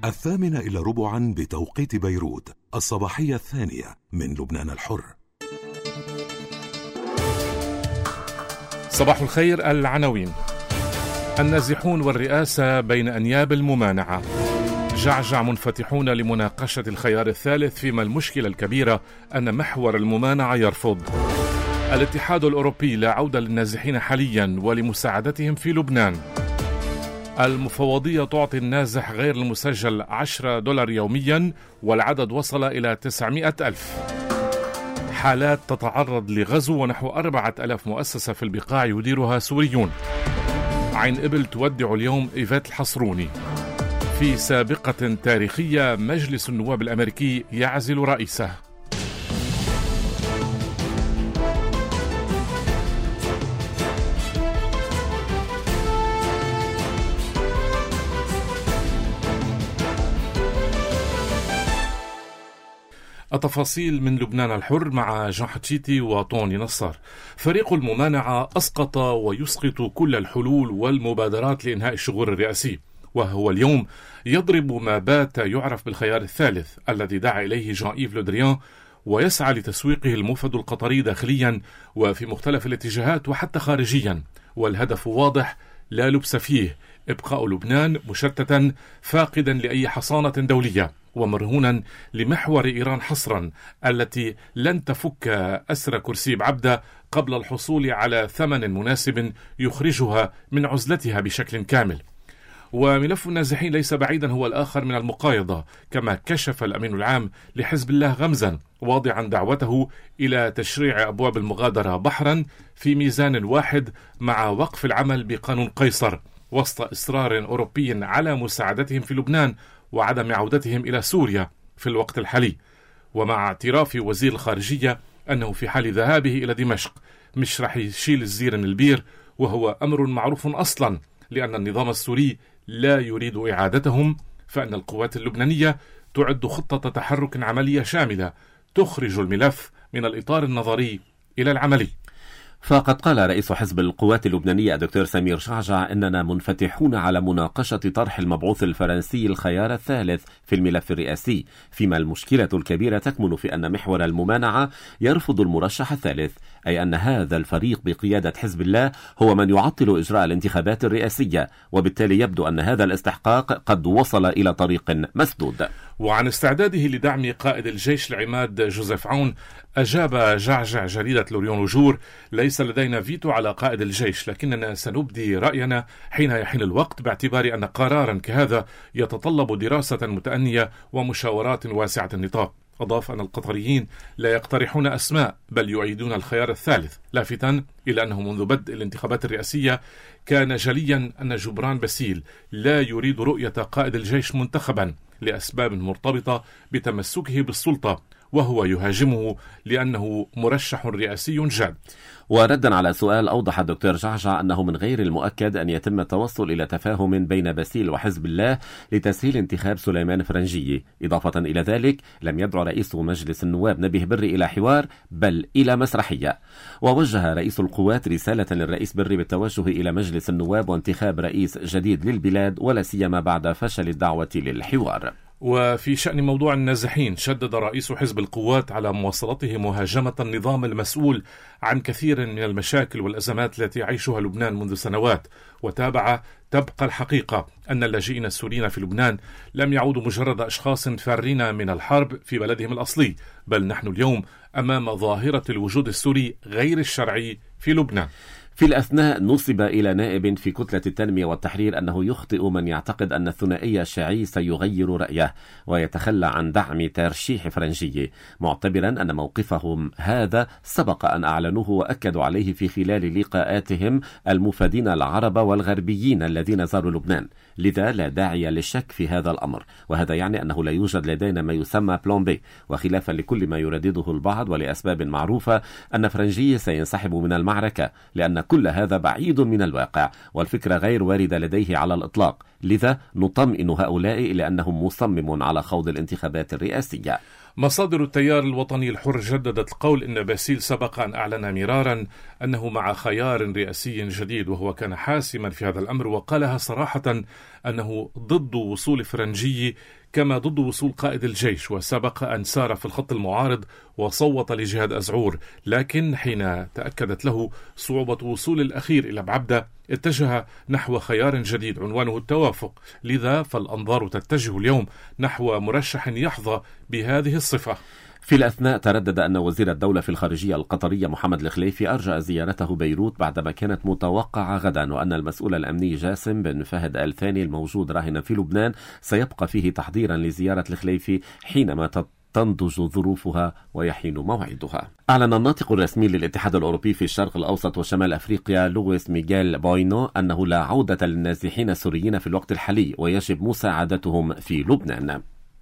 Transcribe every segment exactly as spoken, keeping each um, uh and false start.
الثامنة إلى ربعا بتوقيت بيروت، الصباحية الثانية من لبنان الحر. صباح الخير. العناوين: النازحون والرئاسة بين أنياب الممانعة، جعجع منفتحون لمناقشة الخيار الثالث، فيما المشكلة الكبيرة أن محور الممانعة يرفض. الاتحاد الأوروبي لا عودة للنازحين حاليا ولمساعدتهم في لبنان. المفوضية تعطي النازح غير المسجل عشرة دولار يوميا والعدد وصل إلى تسعمائة ألف. حالات تتعرض لغزو ونحو أربعة ألاف مؤسسة في البقاع يديرها سوريون. عين إبل تودع اليوم إيفات الحصروني. في سابقة تاريخية، مجلس النواب الأمريكي يعزل رئيسه. التفاصيل من لبنان الحر مع جان حتشيتي وطوني نصار. فريق الممانعة أسقط ويسقط كل الحلول والمبادرات لإنهاء الشغور الرئاسي، وهو اليوم يضرب ما بات يعرف بالخيار الثالث الذي دعا إليه جان إيف لو دريان، ويسعى لتسويقه الموفد القطري داخليا وفي مختلف الاتجاهات وحتى خارجيا، والهدف واضح لا لبس فيه: إبقاء لبنان مشتتا فاقدا لأي حصانة دولية ومرهونا لمحور إيران حصرا، التي لن تفك أسر كرسي بعبدة قبل الحصول على ثمن مناسب يخرجها من عزلتها بشكل كامل. وملف النازحين ليس بعيدا هو الآخر من المقايضة، كما كشف الأمين العام لحزب الله غمزا واضعا دعوته إلى تشريع أبواب المغادرة بحرا في ميزان واحد مع وقف العمل بقانون قيصر، وسط إصرار أوروبي على مساعدتهم في لبنان وعدم عودتهم إلى سوريا في الوقت الحالي. ومع اعتراف وزير الخارجية أنه في حال ذهابه إلى دمشق مش رح يشيل الزير من البير، وهو أمر معروف أصلا لأن النظام السوري لا يريد إعادتهم، فإن القوات اللبنانية تعد خطة تحرك عملية شاملة تخرج الملف من الإطار النظري إلى العملي. فقد قال رئيس حزب القوات اللبنانية الدكتور سمير جعجع إننا منفتحون على مناقشة طرح المبعوث الفرنسي الخيار الثالث في الملف الرئاسي، فيما المشكلة الكبيرة تكمن في أن محور الممانعة يرفض المرشح الثالث، أي أن هذا الفريق بقيادة حزب الله هو من يعطل إجراء الانتخابات الرئاسية، وبالتالي يبدو أن هذا الاستحقاق قد وصل إلى طريق مسدود. وعن استعداده لدعم قائد الجيش العماد جوزيف عون، أجاب جعجع جريدة لوريون وجور: ليس لدينا فيتو على قائد الجيش، لكننا سنبدي رأينا حين يحين الوقت، باعتبار أن قرارا كهذا يتطلب دراسة متأنية ومشاورات واسعة النطاق. أضاف أن القطريين لا يقترحون أسماء بل يؤيدون الخيار الثالث، لافتا إلى أنه منذ بدء الانتخابات الرئاسية كان جليا أن جبران باسيل لا يريد رؤية قائد الجيش منتخبا لأسباب مرتبطة بتمسكه بالسلطة، وهو يهاجمه لأنه مرشح رئاسي جاد. وردا على سؤال، أوضح الدكتور جعجع أنه من غير المؤكد أن يتم التوصل إلى تفاهم بين باسيل وحزب الله لتسهيل انتخاب سليمان فرنجية. إضافة إلى ذلك، لم يدعو رئيس مجلس النواب نبيه بري إلى حوار بل إلى مسرحية. ووجه رئيس القوات رسالة للرئيس بري بالتوجه إلى مجلس النواب وانتخاب رئيس جديد للبلاد، ولا سيما بعد فشل الدعوة للحوار. وفي شأن موضوع النازحين، شدد رئيس حزب القوات على مواصلته مهاجمة النظام المسؤول عن كثير من المشاكل والأزمات التي يعيشها لبنان منذ سنوات، وتابع: تبقى الحقيقة أن اللاجئين السوريين في لبنان لم يعودوا مجرد أشخاص فارين من الحرب في بلدهم الأصلي، بل نحن اليوم أمام ظاهرة الوجود السوري غير الشرعي في لبنان. في الأثناء نصب إلى نائب في كتلة التنمية والتحرير أنه يخطئ من يعتقد أن الثنائي الشيعي سيغير رأيه ويتخلى عن دعم ترشيح فرنجية، معتبرا أن موقفهم هذا سبق أن أعلنوه وأكدوا عليه في خلال لقاءاتهم المفادين العرب والغربيين الذين زاروا لبنان، لذا لا داعي للشك في هذا الأمر، وهذا يعني أنه لا يوجد لدينا ما يسمى بلان بي، وخلافا لكل ما يردده البعض ولأسباب معروفة أن فرنجية سينسحب من المعركة، لأن كل هذا بعيد من الواقع والفكرة غير واردة لديه على الإطلاق، لذا نطمئن هؤلاء إلى أنهم مصمم على خوض الانتخابات الرئاسية. مصادر التيار الوطني الحر جددت القول أن باسيل سبق أن أعلن مرارا أنه مع خيار رئاسي جديد، وهو كان حاسما في هذا الأمر، وقالها صراحة أنه ضد وصول فرنجي كما ضد وصول قائد الجيش، وسبق أن سار في الخط المعارض وصوت لجهاد أزعور، لكن حين تأكدت له صعوبة وصول الأخير إلى بعبدة اتجه نحو خيار جديد عنوانه التوافق. لذا فالأنظار تتجه اليوم نحو مرشح يحظى بهذه الصفة. في الأثناء تردد أن وزير الدولة في الخارجية القطرية محمد الخليفي أرجع زيارته بيروت بعدما كانت متوقعة غدا، وأن المسؤول الأمني جاسم بن فهد آل ثاني الموجود راهنا في لبنان سيبقى فيه تحضيرا لزيارة الخليفي حينما تنضج ظروفها ويحين موعدها. أعلن الناطق الرسمي للاتحاد الأوروبي في الشرق الأوسط وشمال أفريقيا لويس ميغيل بوينو أنه لا عودة للنازحين السوريين في الوقت الحالي ويجب مساعدتهم في لبنان.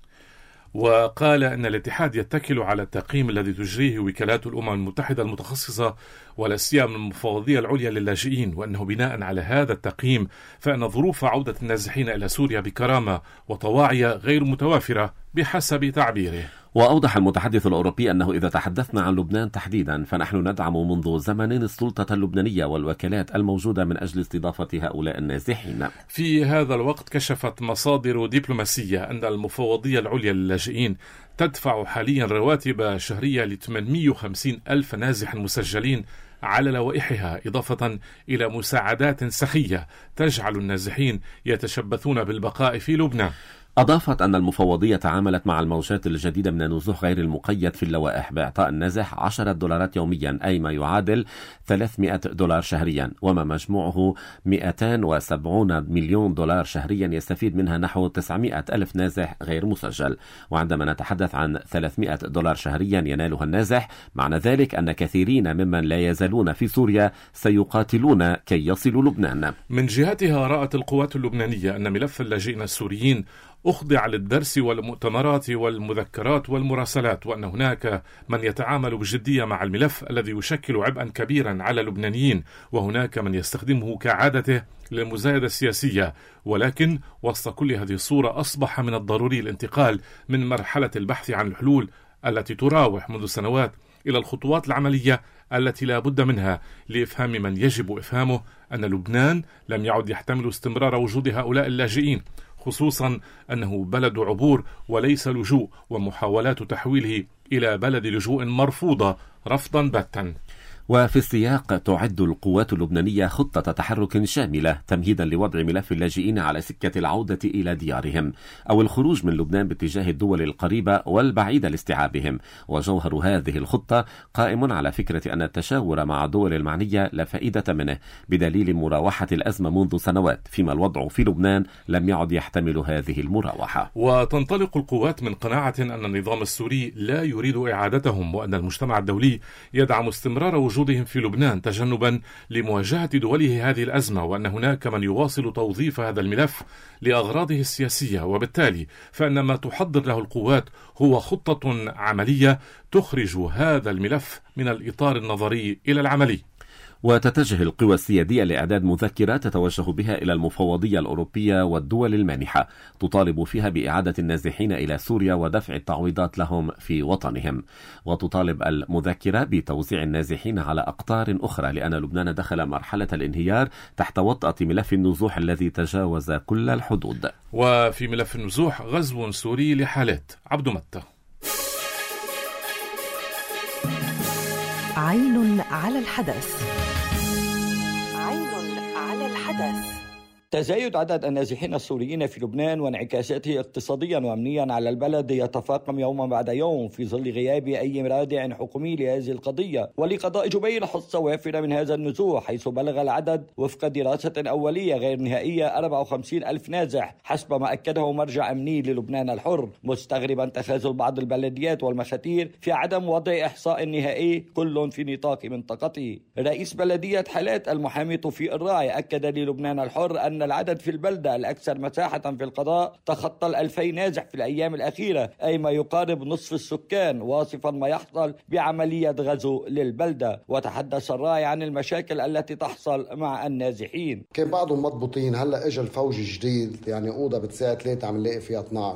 وقال أن الاتحاد يتكل على التقييم الذي تجريه وكالات الأمم المتحدة المتخصصة ولا سيما المفوضية العليا للاجئين، وأنه بناء على هذا التقييم فإن ظروف عودة النازحين إلى سوريا بكرامة وطواعية غير متوافرة بحسب تعبيره. وأوضح المتحدث الأوروبي أنه إذا تحدثنا عن لبنان تحديدا فنحن ندعم منذ زمن السلطة اللبنانية والوكالات الموجودة من أجل استضافة هؤلاء النازحين. في هذا الوقت كشفت مصادر دبلوماسية أن المفوضية العليا للاجئين تدفع حاليا رواتب شهرية ل ثمانمئة وخمسين ألف نازح مسجلين على لوائحها، إضافة إلى مساعدات سخية تجعل النازحين يتشبثون بالبقاء في لبنان. أضافت أن المفوضية تعاملت مع الموجات الجديدة من النزوح غير المقيد في اللوائح بإعطاء النازح عشرة دولارات يوميا، أي ما يعادل ثلاثمئة دولار شهريا، وما مجموعه مئتين وسبعين مليون دولار شهريا يستفيد منها نحو تسعمئة ألف نازح غير مسجل. وعندما نتحدث عن ثلاثمئة دولار شهريا ينالها النازح، معنى ذلك أن كثيرين ممن لا يزالون في سوريا سيقاتلون كي يصلوا لبنان. من جهتها رأت القوات اللبنانية أن ملف اللاجئين السوريين أخضع للدرس والمؤتمرات والمذكرات والمراسلات، وأن هناك من يتعامل بجدية مع الملف الذي يشكل عبئا كبيرا على اللبنانيين، وهناك من يستخدمه كعادته للمزايدة السياسية. ولكن وسط كل هذه الصورة أصبح من الضروري الانتقال من مرحلة البحث عن الحلول التي تراوح منذ سنوات إلى الخطوات العملية التي لا بد منها لإفهام من يجب إفهامه أن لبنان لم يعد يحتمل استمرار وجود هؤلاء اللاجئين، خصوصا أنه بلد عبور وليس لجوء، ومحاولات تحويله إلى بلد لجوء مرفوضة رفضا باتا. وفي السياق تعد القوات اللبنانية خطة تحرك شاملة تمهيدا لوضع ملف اللاجئين على سكة العودة إلى ديارهم أو الخروج من لبنان باتجاه الدول القريبة والبعيدة لاستيعابهم. وجوهر هذه الخطة قائم على فكرة أن التشاور مع الدول المعنية لا فائدة منه بدليل مراوحة الأزمة منذ سنوات، فيما الوضع في لبنان لم يعد يحتمل هذه المراوحة. وتنطلق القوات من قناعة أن النظام السوري لا يريد إعادتهم، وأن المجتمع الدولي يدعم استمرار وجودهم في لبنان تجنبا لمواجهة دوله هذه الأزمة، وأن هناك من يواصل توظيف هذا الملف لأغراضه السياسية، وبالتالي فإن ما تحضر له القوات هو خطة عملية تخرج هذا الملف من الإطار النظري إلى العملي. وتتجه القوى السيادية لإعداد مذكرة تتوجه بها إلى المفوضية الأوروبية والدول المانحة تطالب فيها بإعادة النازحين إلى سوريا ودفع التعويضات لهم في وطنهم. وتطالب المذكرة بتوزيع النازحين على أقطار أخرى، لأن لبنان دخل مرحلة الانهيار تحت وطأة ملف النزوح الذي تجاوز كل الحدود. وفي ملف النزوح غزو سوري لحالات. عبد متى. عين على الحدث. عين على الحدث. تزايد عدد النازحين السوريين في لبنان وانعكاساته اقتصاديا وامنيا على البلد يتفاقم يوما بعد يوم في ظل غياب اي مرادع حكومي لهذه القضيه، ولقضاء جبيل حصه وافره من هذا النزوح، حيث بلغ العدد وفق دراسه اوليه غير نهائيه أربعة وخمسين ألف نازح حسب ما اكده مرجع امني للبنان الحر، مستغربا تخاذل بعض البلديات والمخاتير في عدم وضع احصاء نهائي كل في نطاق منطقته. رئيس بلديه حالات المحامي توفيق الراعي اكد للبنان الحر ان العدد في البلدة الأكثر مساحة في القضاء تخطى الألفين نازح في الأيام الأخيرة، أي ما يقارب نصف السكان، واصفا ما يحصل بعملية غزو للبلدة. وتحدث الراعي عن المشاكل التي تحصل مع النازحين. كان بعضهم مضبوطين، هلأ إجا الفوج جديد، يعني أوضة بتساعد ثلاثة عم نلاقي فيها اثنعش.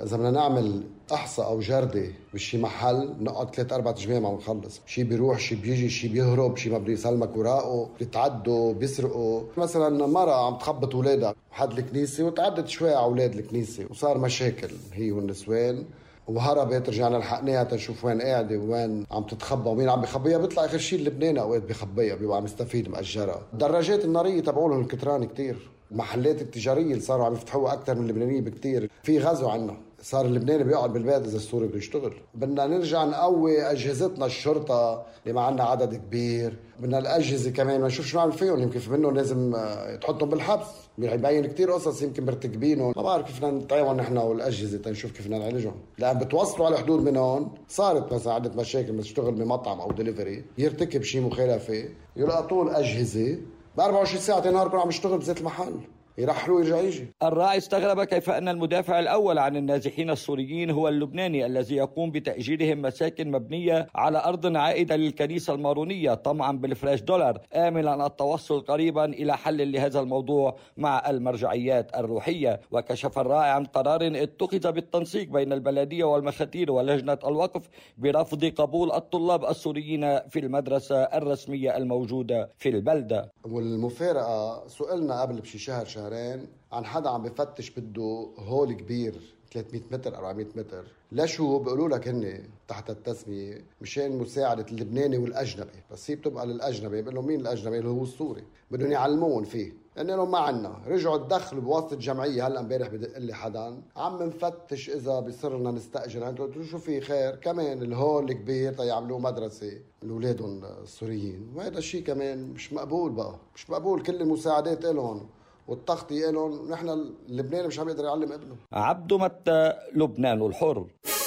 إذا بدنا نعمل أحصى أو جردة بشي محل نقعد ثلاث أربع أجماع ما بنخلص، شي بيروح شي بيجي شي بيهرب شي ما بده يسلمك وراقه، بيتعدوا بيسرقوا. مثلا مرة عم تخبط أولادها بحد الكنيسة وتعدت شوي على أولاد الكنيسة وصار مشاكل هي والنسوان وهربت، رجعنا لحقناها تنشوف وين قاعدة وين عم تتخبى ومين عم بيخبيها. بيطلع آخر شيء اللبناني أوقات بيخبيها بيبقى عم يستفيد مأجرها. الدراجات النارية تبعولهم الكتران كتير، المحلات التجارية اللي صاروا عم يفتحوها أكثر من اللبنانيين بكتير. في غزو عنا، صار اللبناني بيقعد بالبيت إذا السوري بده يشتغل. بدنا نرجع نقوي أجهزتنا الشرطة اللي ما عنا عدد كبير، بدنا الأجهزة كمان ما نشوف شو نعمل فيهم. يمكن في منهم لازم تحطهم بالحبس، بيبين كتير قصص يمكن مرتكبينهم، ما بعرف كيف نتعاون نحن والأجهزة تنشوف كيف نعالجهم. لأن بتوصلوا على حدود منهم. صارت مثلا عدة مشاكل، بتشتغل بمطعم أو دليفري يرتكب شيء مخالفة يلقطوا الأجهزة ب أربعة وعشرين ساعة نهار يكون عم يشتغل بذات المحل، يرحلوا يرجع يجي. الراعي استغرب كيف أن المدافع الأول عن النازحين السوريين هو اللبناني الذي يقوم بتأجيرهم مساكن مبنية على أرض عائدة للكنيسة المارونية طمعا بالفلاش دولار، آملا التوصل قريبا إلى حل لهذا الموضوع مع المرجعيات الروحية. وكشف الراعي عن قرار اتخذ بالتنسيق بين البلدية والمخاتير ولجنة الوقف برفض قبول الطلاب السوريين في المدرسة الرسمية الموجودة في البلدة. والمفارقة سئلنا قبل بشي شهر شهرين عن حدا عم بفتش بده هول كبير ثلاثمية متر أربعمية متر. لشو بيقولوا لك هن تحت التسمية مشان مساعدة اللبناني والأجنبي، بس هي بتبقى للأجنبي. بيقول لهم مين الأجنبي؟ اللي هو السوري، بدهم يعلمون فيه لأنهم ما عنا. رجعوا تدخلوا بواسطة جمعية. هلا امبارح بدق لي حدا عم نفتش إذا بيصيرنا نستأجر. أنتوا قلت له شو في خير كمان الهول الكبير تيعملوا مدرسة لأولادهم السوريين، وهذا الشيء كمان مش مقبول. بقى مش مقبول كل المساعدات إلهم والتغطية لهم. نحن اللبناني مش عم يقدر يعلم ابنه. عبد متى، لبنان الحر.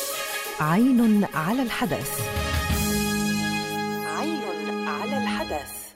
عين على الحدث. عين على الحدث.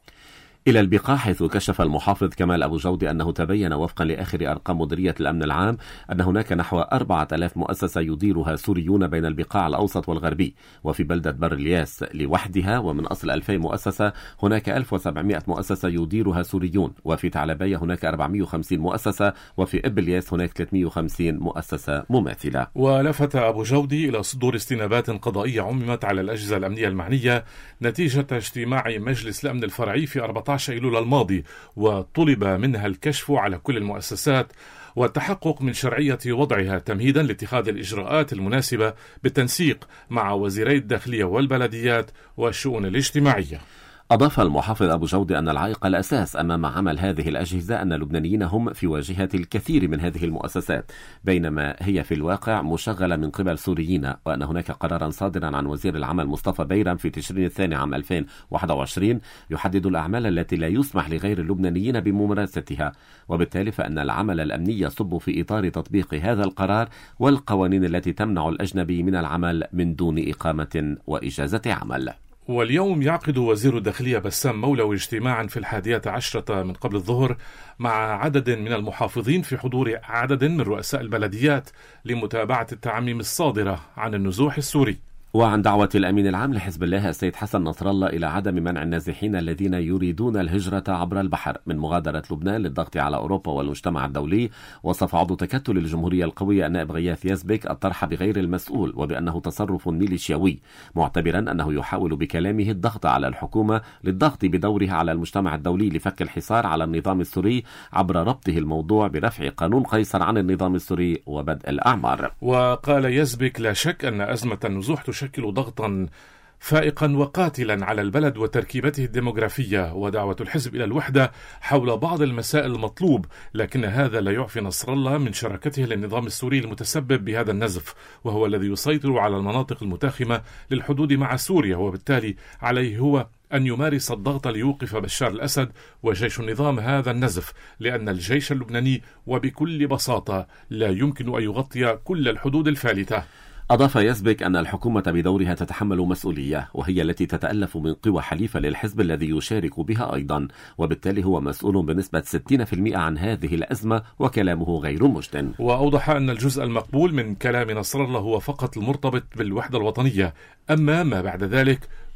إلى البقاع، حيث كشف المحافظ كمال أبو جودة أنه تبين وفقا لآخر أرقام مديرية الأمن العام أن هناك نحو أربعة آلاف مؤسسة يديرها سوريون بين البقاع الأوسط والغربي. وفي بلدة بر الياس لوحدها ومن أصل ألفين مؤسسة هناك ألف وسبعمائة مؤسسة يديرها سوريون. وفي ثعلبية هناك أربعمائة وخمسين مؤسسة، وفي إبلياس هناك ثلاثمائة وخمسين مؤسسة مماثلة. ولفت أبو جودي إلى صدور استنابات قضائية عممت على الأجهزة الأمنية المعنية نتيجة اجتماع مجلس الأمن الفرعي في أربعة عشر أيلول الماضي، وطلب منها الكشف على كل المؤسسات والتحقق من شرعية وضعها تمهيدا لاتخاذ الإجراءات المناسبة بالتنسيق مع وزيري الداخلية والبلديات والشؤون الاجتماعية. أضاف المحافظ أبو جودة أن العائق الأساس أمام عمل هذه الأجهزة أن اللبنانيين هم في واجهة الكثير من هذه المؤسسات، بينما هي في الواقع مشغلة من قبل سوريين، وأن هناك قرارا صادرا عن وزير العمل مصطفى بيرم في تشرين الثاني عام ألفين وواحد وعشرين يحدد الأعمال التي لا يسمح لغير اللبنانيين بممارستها، وبالتالي فإن العمل الأمني يصب في إطار تطبيق هذا القرار والقوانين التي تمنع الأجنبي من العمل من دون إقامة وإجازة عمل. واليوم يعقد وزير الداخلية بسام مولوي اجتماعا في الحادية عشرة من قبل الظهر مع عدد من المحافظين في حضور عدد من رؤساء البلديات لمتابعة التعميم الصادرة عن النزوح السوري. وعن دعوة الأمين العام لحزب الله السيد حسن نصر الله إلى عدم منع النازحين الذين يريدون الهجرة عبر البحر من مغادرة لبنان للضغط على أوروبا والمجتمع الدولي، وصف عضو تكتل الجمهورية القوية النائب غياث يزبك الطرح بغير المسؤول وبأنه تصرف ميليشياوي، معتبرا أنه يحاول بكلامه الضغط على الحكومة للضغط بدورها على المجتمع الدولي لفك الحصار على النظام السوري عبر ربطه الموضوع برفع قانون قيصر عن النظام السوري وبدء الأعمار. وقال يزبك: لا شك أن أزمة النزوح تشكل ضغطا فائقا وقاتلا على البلد وتركيبته الديموغرافية، ودعوة الحزب إلى الوحدة حول بعض المسائل المطلوب، لكن هذا لا يعفي نصر الله من شراكته للنظام السوري المتسبب بهذا النزف، وهو الذي يسيطر على المناطق المتاخمة للحدود مع سوريا، وبالتالي عليه هو أن يمارس الضغط ليوقف بشار الأسد وجيش النظام هذا النزف، لأن الجيش اللبناني وبكل بساطة لا يمكن أن يغطي كل الحدود الفالتة. أضاف يزبك أن الحكومة بدورها تتحمل مسؤولية، وهي التي تتألف من قوى حليفة للحزب الذي يشارك بها أيضا، وبالتالي هو مسؤول بنسبة ستين بالمئة عن هذه الأزمة، وكلامه غير مجد. وأوضح أن الجزء المقبول من كلام نصر الله هو فقط المرتبط بالوحدة الوطنية، أما ما بعد ذلك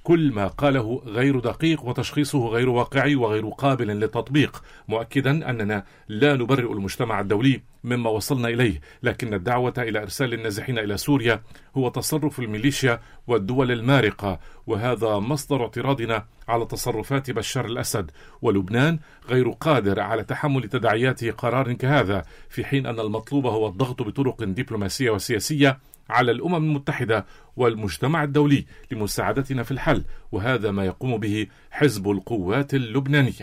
كل ما قاله غير دقيق وتشخيصه غير واقعي وغير قابل للتطبيق، مؤكدا أننا لا نبرئ المجتمع الدولي مما وصلنا إليه، لكن الدعوة إلى إرسال النازحين إلى سوريا هو تصرف الميليشيا والدول المارقة، وهذا مصدر اعتراضنا على تصرفات بشار الأسد. ولبنان غير قادر على تحمل تداعيات قرار كهذا، في حين أن المطلوب هو الضغط بطرق دبلوماسية وسياسية على الأمم المتحدة والمجتمع الدولي لمساعدتنا في الحل، وهذا ما يقوم به حزب القوات اللبنانية.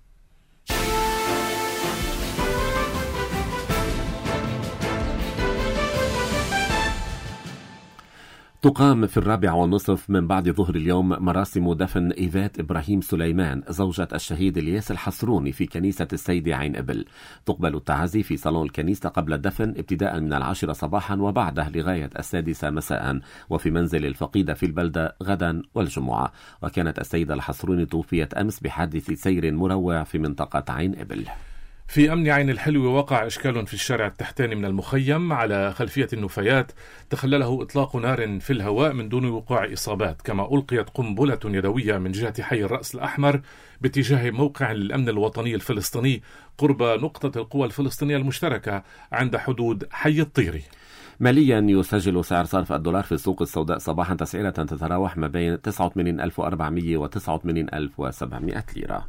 تقام في الرابع والنصف من بعد ظهر اليوم مراسم دفن إيفات إبراهيم سليمان زوجة الشهيد الياس الحصروني في كنيسة السيد عين إبل. تقبل التعازي في صالون الكنيسة قبل الدفن ابتداء من العاشرة صباحا وبعده لغاية السادسة مساء، وفي منزل الفقيدة في البلدة غدا والجمعة. وكانت السيدة الحصروني توفيت أمس بحادث سير مروع في منطقة عين إبل. في أمن عين الحلو وقع إشكال في الشارع التحتاني من المخيم على خلفية النفايات تخلله إطلاق نار في الهواء من دون وقوع إصابات، كما ألقيت قنبلة يدوية من جهة حي الرأس الأحمر باتجاه موقع للأمن الوطني الفلسطيني قرب نقطة القوى الفلسطينية المشتركة عند حدود حي الطيري. ماليا يسجل سعر صرف الدولار في السوق السوداء صباحا تسعيرة تتراوح ما بين تسعة وثمانين ألف وأربعمائة و تسعة وثمانين ألف وسبعمائة ليرة.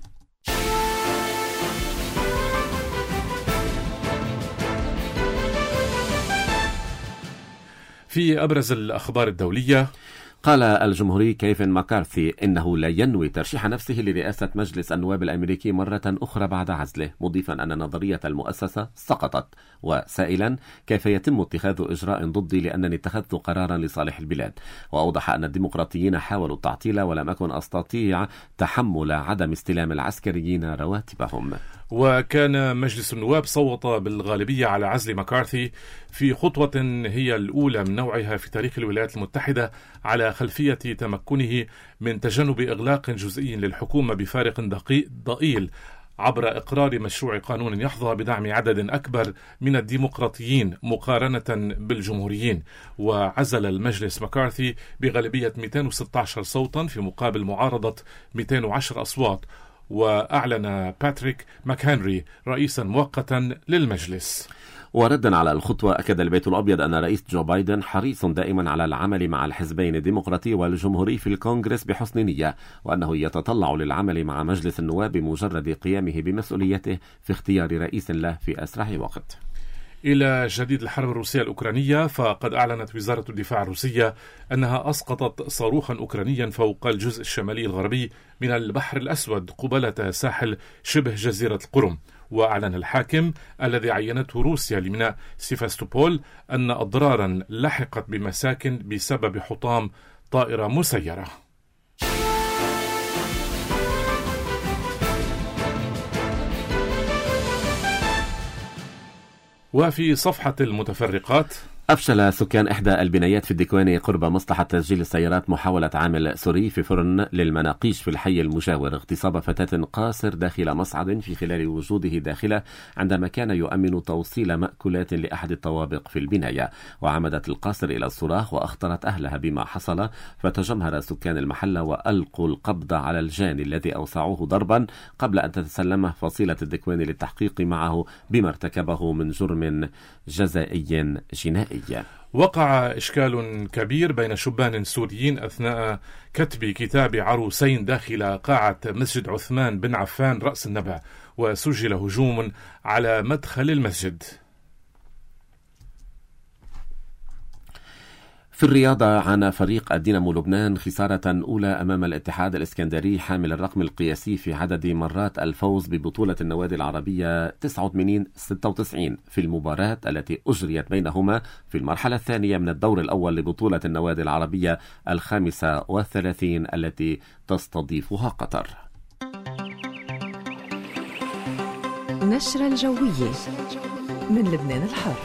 في أبرز الأخبار الدولية، قال الجمهوري كيفن ماكارثي إنه لا ينوي ترشيح نفسه لرئاسة مجلس النواب الأمريكي مرة أخرى بعد عزله، مضيفا أن نظرية المؤسسة سقطت، وسائلا كيف يتم اتخاذ إجراء ضدي لأنني اتخذت قرارا لصالح البلاد. وأوضح أن الديمقراطيين حاولوا التعطيل ولم أكن أستطيع تحمل عدم استلام العسكريين رواتبهم. وكان مجلس النواب صوت بالغالبية على عزل ماكارثي في خطوة هي الأولى من نوعها في تاريخ الولايات المتحدة على خلفية تمكنه من تجنب إغلاق جزئي للحكومة بفارق ضئيل عبر إقرار مشروع قانون يحظى بدعم عدد أكبر من الديمقراطيين مقارنة بالجمهوريين. وعزل المجلس ماكارثي بغالبية مئتين وستة عشر صوتا في مقابل معارضة مئتين وعشرة أصوات. وأعلن باتريك ماكهنري رئيسا مؤقتا للمجلس. وردا على الخطوة أكد البيت الأبيض أن رئيس جو بايدن حريص دائما على العمل مع الحزبين الديمقراطي والجمهوري في الكونغرس بحسن نية، وأنه يتطلع للعمل مع مجلس النواب بمجرد قيامه بمسؤوليته في اختيار رئيس له في أسرع وقت. إلى جديد الحرب الروسية الأوكرانية، فقد أعلنت وزارة الدفاع الروسية أنها أسقطت صاروخا أوكرانيا فوق الجزء الشمالي الغربي من البحر الأسود قبالة ساحل شبه جزيرة القرم. وأعلن الحاكم الذي عينته روسيا لميناء سيفاستوبول أن أضرارا لحقت بمساكن بسبب حطام طائرة مسيرة. وفي صفحة المتفرقات، أفشل سكان إحدى البنايات في الدكواني قرب مصلحة تسجيل السيارات محاولة عامل سوري في فرن للمناقيش في الحي المجاور اغتصاب فتاة قاصر داخل مصعد في خلال وجوده داخله عندما كان يؤمن توصيل مأكولات لأحد الطوابق في البناية. وعمدت القاصر إلى الصراخ وأخطرت أهلها بما حصل، فتجمهر سكان المحل وألقوا القبض على الجاني الذي أوسعوه ضربا قبل أن تتسلمه فصيلة الدكواني للتحقيق معه بما ارتكبه من جرم جزائي جنائي. وقع إشكال كبير بين شبان سوريين أثناء كتب كتاب عروسين داخل قاعة مسجد عثمان بن عفان رأس النبع، وسجل هجوم على مدخل المسجد. في الرياضة، عانى فريق الدينامو لبنان خسارة أولى أمام الاتحاد الإسكندري حامل الرقم القياسي في عدد مرات الفوز ببطولة النوادي العربية تسعة وثمانين ستة وتسعين في المباراة التي أجريت بينهما في المرحلة الثانية من الدور الأول لبطولة النوادي العربية الخامسة والثلاثين التي تستضيفها قطر. نشرة الجوية من لبنان الحر.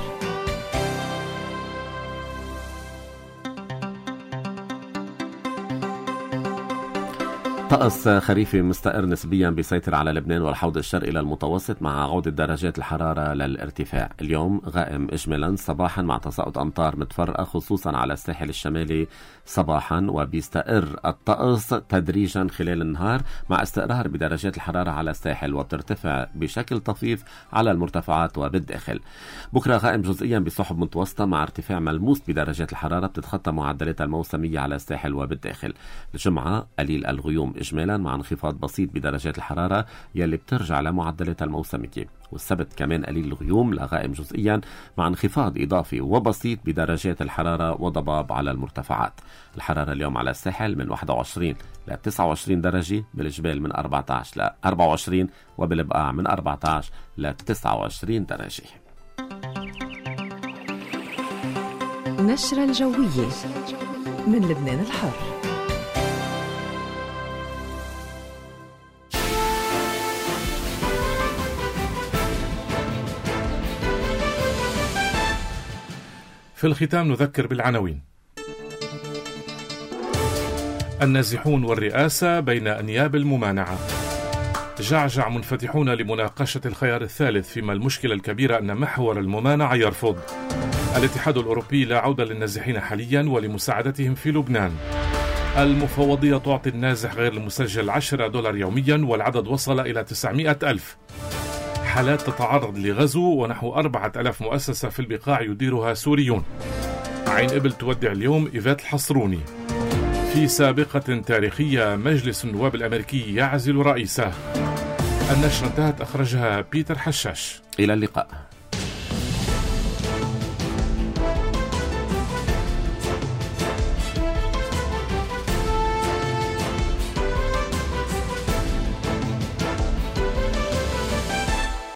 طقس خريفي مستقر نسبيا بيسيطر على لبنان والحوض الشرقي للمتوسط مع عودة درجات الحرارة للارتفاع. اليوم غائم إجمالا صباحا مع تساقط أمطار متفرقة خصوصا على الساحل الشمالي صباحا، وبيستقر الطقس تدريجا خلال النهار مع استقرار بدرجات الحرارة على الساحل وبترتفع بشكل طفيف على المرتفعات وبالداخل. بكرة غائم جزئيا بسحب متوسطة مع ارتفاع ملموس بدرجات الحرارة بتتخطى معدلاتها الموسمية على الساحل وبالداخل. الجمعة قليل الغيوم إجمالا مع انخفاض بسيط بدرجات الحرارة يلي بترجع لمعدلاتها الموسمية، والسبت كمان قليل الغيوم لغائم جزئيا مع انخفاض إضافي وبسيط بدرجات الحرارة وضباب على المرتفعات. الحرارة اليوم على الساحل من واحد وعشرين ل تسعة وعشرين درجة، بالجبال من أربعة عشر ل أربعة وعشرين، وبالبقاع من أربعة عشر ل تسعة وعشرين درجة. نشرة الجوية من لبنان الحر. في الختام نذكر بالعناوين. النازحون والرئاسة بين أنياب الممانعة. جعجع منفتحون لمناقشة الخيار الثالث، فيما المشكلة الكبيرة أن محور الممانعة يرفض. الاتحاد الأوروبي لا عودة للنازحين حاليا ولمساعدتهم في لبنان. المفوضية تعطي النازح غير المسجل عشرة دولار يوميا والعدد وصل إلى تسعمائة ألف. حالات تتعرض لغزو ونحو أربعة ألاف مؤسسة في البقاع يديرها سوريون. عين إبل تودع اليوم إيفات الحصروني. في سابقة تاريخية مجلس النواب الأمريكي يعزل رئيسه. النشرة انتهت، أخرجها بيتر حشاش. إلى اللقاء.